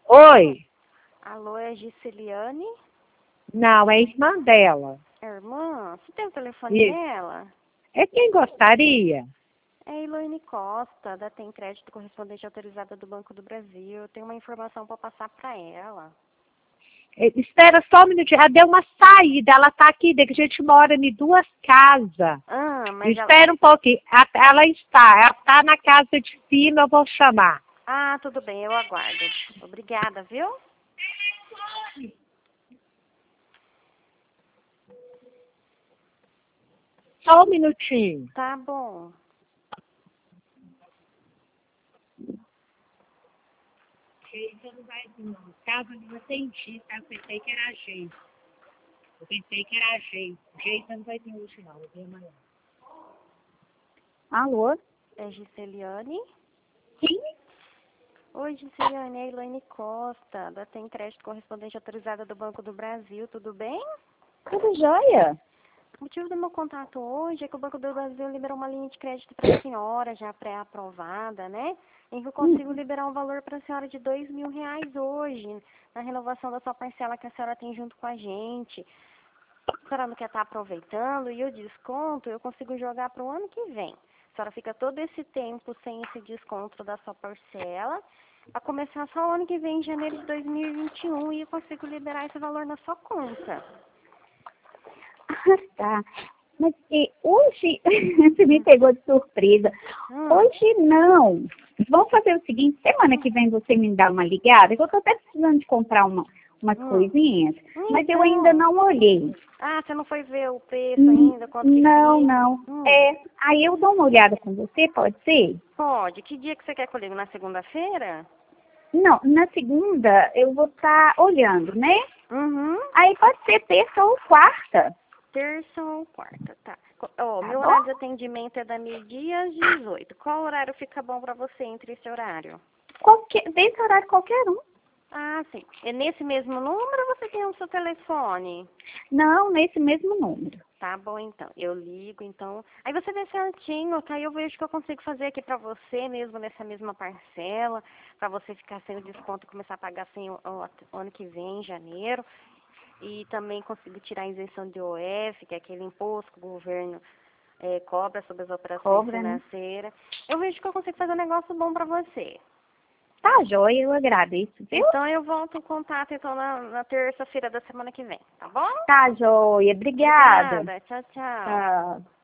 Oi. Alô, é Giseliane? Não, é a irmã dela. Irmã, você tem o telefone dela? É quem gostaria? É a Elaine Costa, da Tem Crédito Correspondente Autorizada do Banco do Brasil. Eu tenho uma informação para passar para ela. Espera só um minutinho. Ela deu uma saída. Ela tá aqui, que a gente mora em 2 casas. Mas Espera um pouquinho. Ela está na casa de cima, eu vou chamar. Ah, tudo bem, eu aguardo. Obrigada, viu? Só um minutinho. Tá bom. Você não vai vir, não. Casa não atendi, tá? Eu pensei que era jeito. Jeito não vai vir hoje, não. Eu venho amanhã. Alô? É Giseliane? Sim? Oi, Giseliane, é a Elaine Costa, da Tem Crédito Correspondente Autorizada do Banco do Brasil. Tudo bem? Tudo jóia? O motivo do meu contato hoje é que o Banco do Brasil liberou uma linha de crédito para a senhora, já pré-aprovada, né? Em que eu consigo liberar um valor para a senhora de R$ 2.000 hoje, na renovação da sua parcela que a senhora tem junto com a gente. A senhora não quer estar aproveitando e o desconto eu consigo jogar para o ano que vem. A senhora fica todo esse tempo sem esse desconto da sua parcela, a começar só o ano que vem, em janeiro de 2021, e eu consigo liberar esse valor na sua conta. Ah, tá. Mas hoje, você me pegou de surpresa. Hoje não. Vamos fazer o seguinte, semana que vem você me dá uma ligada, que eu tô até precisando de comprar umas coisinhas, mas eu ainda não olhei. Ah, você não foi ver o preço ainda? Quanto que Não, fica? não. Aí eu dou uma olhada com você, pode ser? Pode. Que dia que você quer comigo? Na segunda-feira? Não, na segunda eu vou estar olhando, né? Aí pode ser terça ou quarta. Terça ou quarta, tá. Meu horário de atendimento é da meio-dia às 18. Qual horário fica bom para você entre esse horário? Desse horário qualquer um. Ah, sim. É nesse mesmo número ou você tem o seu telefone? Não, nesse mesmo número. Tá bom, então. Eu ligo, então. Aí você vê certinho, tá? Eu vejo o que eu consigo fazer aqui pra você mesmo, nessa mesma parcela, pra você ficar sem o desconto e começar a pagar sem o ano que vem, em janeiro. E também consigo tirar a isenção de OF, que é aquele imposto que o governo cobra sobre as operações financeiras. Eu vejo que eu consigo fazer um negócio bom pra você. Tá, joia, eu agradeço, viu? Então eu volto em contato então na terça-feira da semana que vem, tá bom? Tá, joia, obrigada. Obrigada. Tchau, tchau. Tchau.